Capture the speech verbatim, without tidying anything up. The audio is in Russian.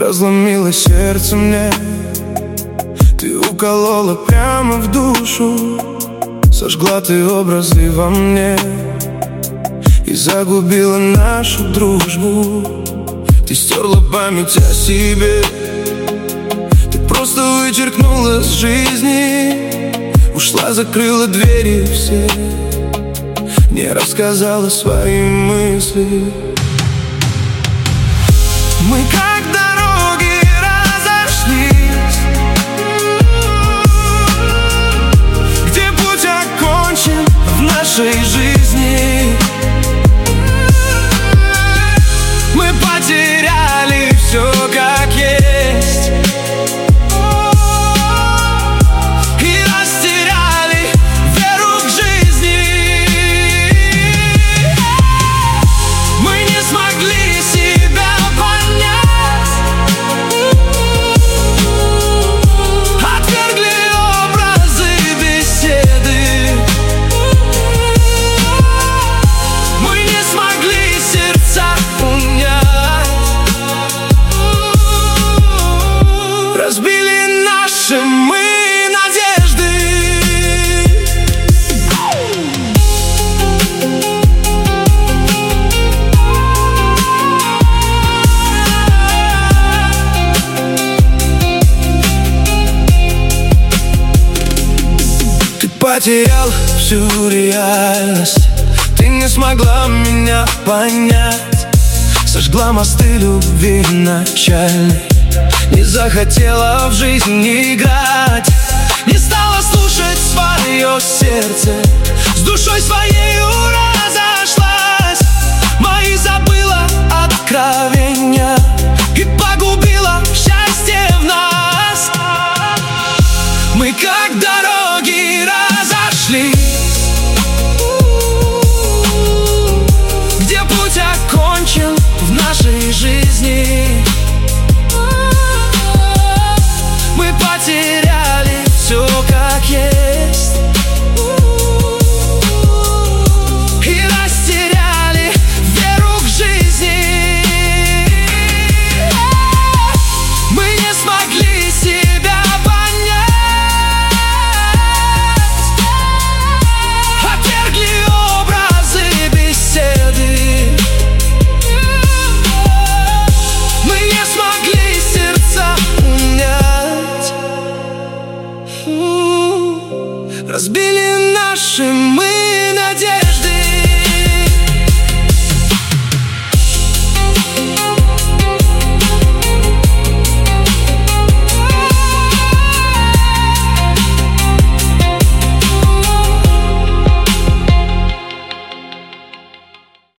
разломила сердце мне. Ты уколола прямо в душу, сожгла ты образы во мне и загубила нашу дружбу. Ты стерла память о себе, ты просто вычеркнула с жизни. Ушла, закрыла двери все, не рассказала свои мысли. Мы как дороги разошлись, где путь окончен в нашей жизни. Мы потеряли все как есть и растеряли веру к жизни. Мы не смогли себя понять, отвергли образы беседы. Мы не смогли сердца унять, разбили наши мы надежды. Ты потерял всю реальность, ты не смогла меня понять, сожгла мосты любви начальной, не захотела в жизнь играть, не стала слушать свое сердце, с душой своей разошлась. Мои забыла откровения и погубила счастье в нас. Мы как дороги разошлись, где путь окончен в нашей жизни. Мы потеряли все как есть и растеряли веру к жизни. Мы не смогли себя понять, отвергли образы беседы. Мы не смогли сердца унять, разбили наши мы